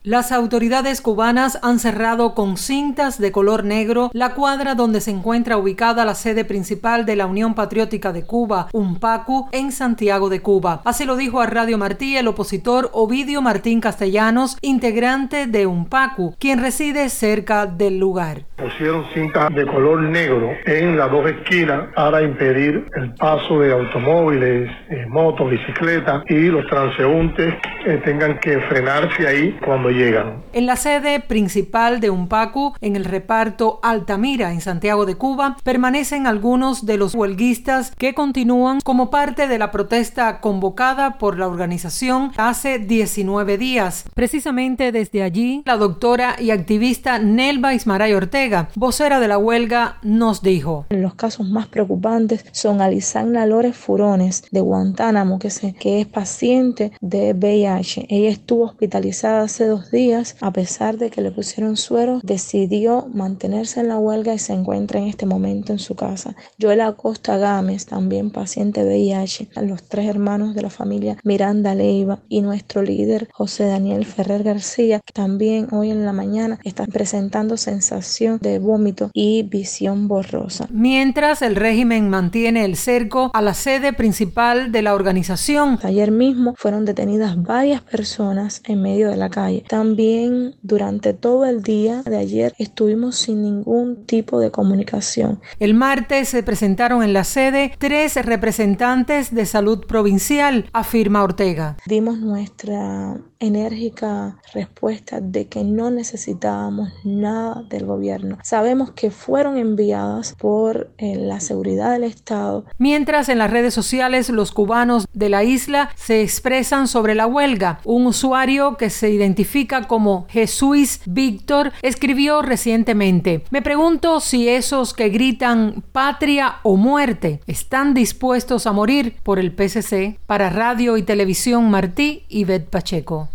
Las autoridades cubanas han cerrado con cintas de color negro la cuadra donde se encuentra ubicada la sede principal de la Unión Patriótica de Cuba, UNPACU, en Santiago de Cuba. Así lo dijo a Radio Martí el opositor Ovidio Martín Castellanos, integrante de UNPACU, quien reside cerca del lugar. Pusieron cintas de color negro en las dos esquinas para impedir el paso de automóviles, motos, bicicletas y los transeúntes tengan que frenarse ahí cuando llegan. En la sede principal de UNPACU, en el reparto Altamira, en Santiago de Cuba, permanecen algunos de los huelguistas que continúan como parte de la protesta convocada por la organización hace 19 días. Precisamente desde allí, la doctora y activista Nelva Ismaray Ortega, vocera de la huelga, nos dijo: los casos más preocupantes son Alisagna Lores Furones, de Guantánamo, que es paciente de VIH. Ella estuvo hospitalizada hace 2 días, a pesar de que le pusieron suero, decidió mantenerse en la huelga y se encuentra en este momento en su casa. Joel Acosta Gámez, también paciente VIH, los 3 hermanos de la familia Miranda Leiva y nuestro líder José Daniel Ferrer García, que también hoy en la mañana están presentando sensación de vómito y visión borrosa. Mientras el régimen mantiene el cerco a la sede principal de la organización. Ayer mismo fueron detenidas varias personas en medio de la calle. También durante todo el día de ayer estuvimos sin ningún tipo de comunicación. El martes se presentaron en la sede 3 representantes de salud provincial, afirma Ortega. Dimos nuestra enérgica respuesta de que no necesitábamos nada del gobierno. Sabemos que fueron enviadas por la seguridad del Estado. Mientras en las redes sociales los cubanos de la isla se expresan sobre la huelga, un usuario que se identifica como Jesús Víctor escribió recientemente: me pregunto si esos que gritan patria o muerte están dispuestos a morir por el PSC. Para Radio y Televisión Martí, Ivette Pacheco.